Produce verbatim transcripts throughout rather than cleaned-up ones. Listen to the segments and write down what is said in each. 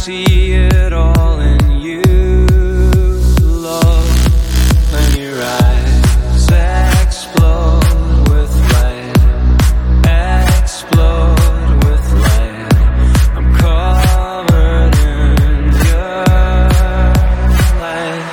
see it all in you, love. When your eyes explode with light, explode with light, I'm covered in your light.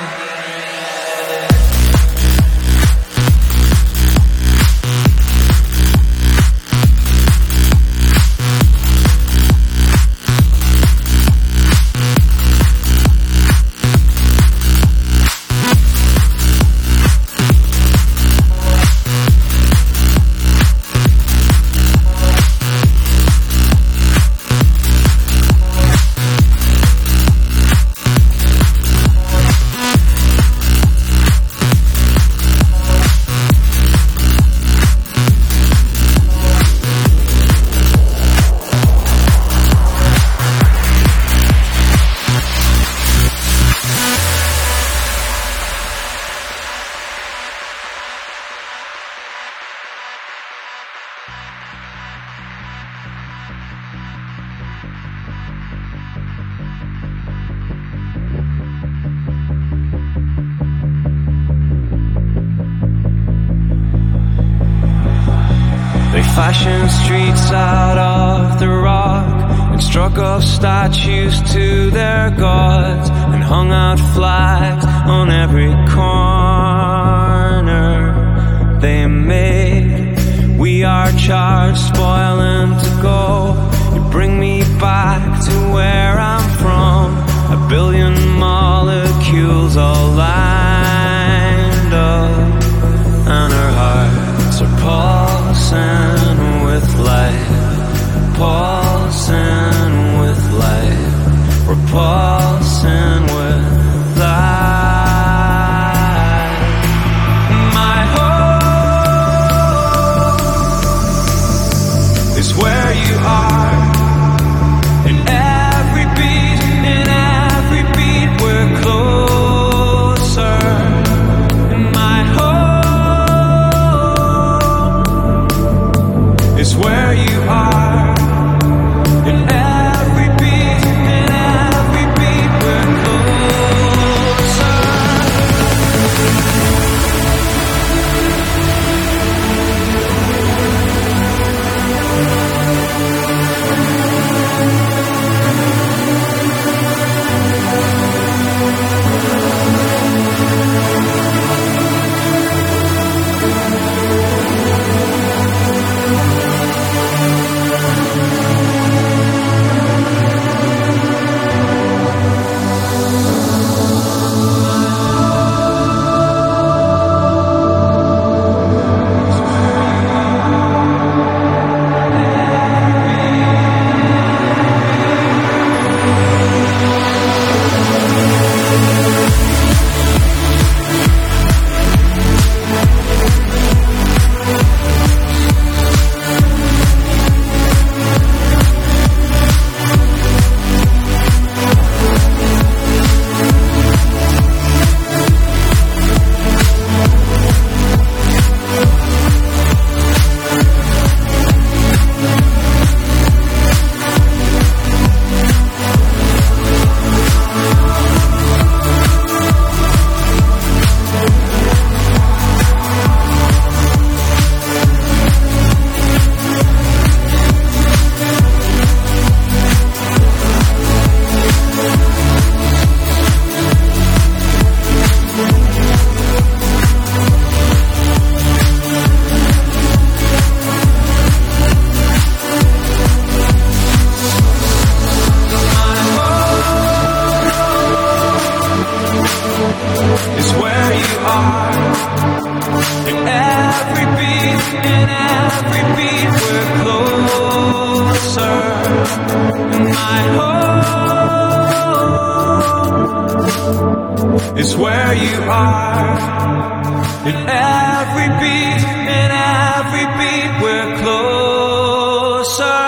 They fashioned streets out of the rock and struck up statues to their gods and hung out flags on every corner they made. We are charged, spoiling to go. You bring me back to where I'm from. A billion molecules all lined up, and our hearts are pulsing with light, pulsing with light. We're pulsing with light. My hope is where you are. In every beat, in every beat, we're closer. And my hope is where you are. In every beat, in every beat, we're closer. Is where you are. In every beat, in every beat, we're closer. And my hope is where you are. In every beat, in every beat, we're closer.